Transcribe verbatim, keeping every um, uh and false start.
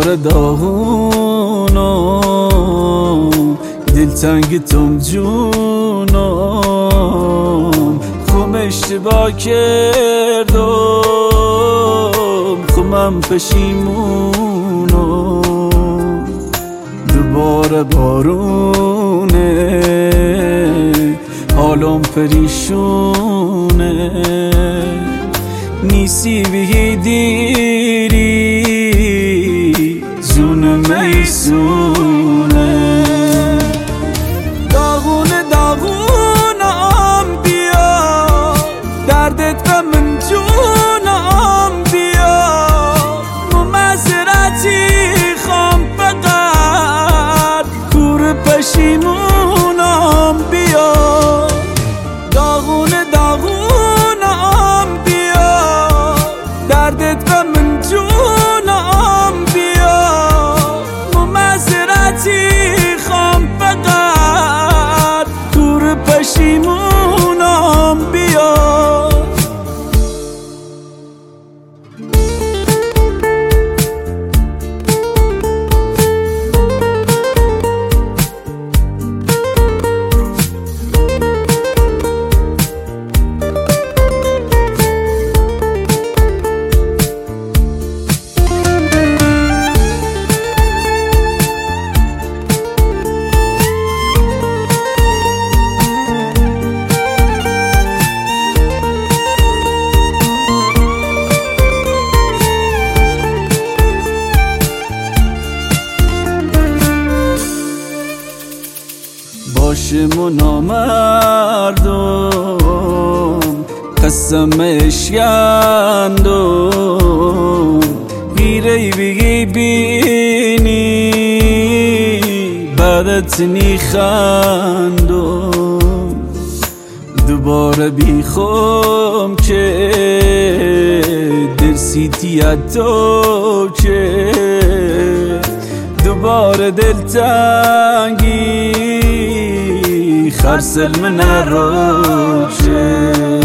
دوباره داغونم دلتنگتم جونم خوم اشتباه کردم خومم پشیمونم دوباره بارونه حالم پریشونه نیسی بهی دیری جونم میسونه داغونه داغونم بیا دردت و من جونم بیا ممزرتی خام فقط کور پشیمونم بیا داغونه داغونم بیا دردت و من جونم بیا ممزرتی خام فقط کور پشیمونم بیا باشم و نامردم قسمش گندم غیره بگی بینی بعدت نیخندم دوباره بیخوام که درسیتی تو که دوباره دلتنگی خرسل من روشه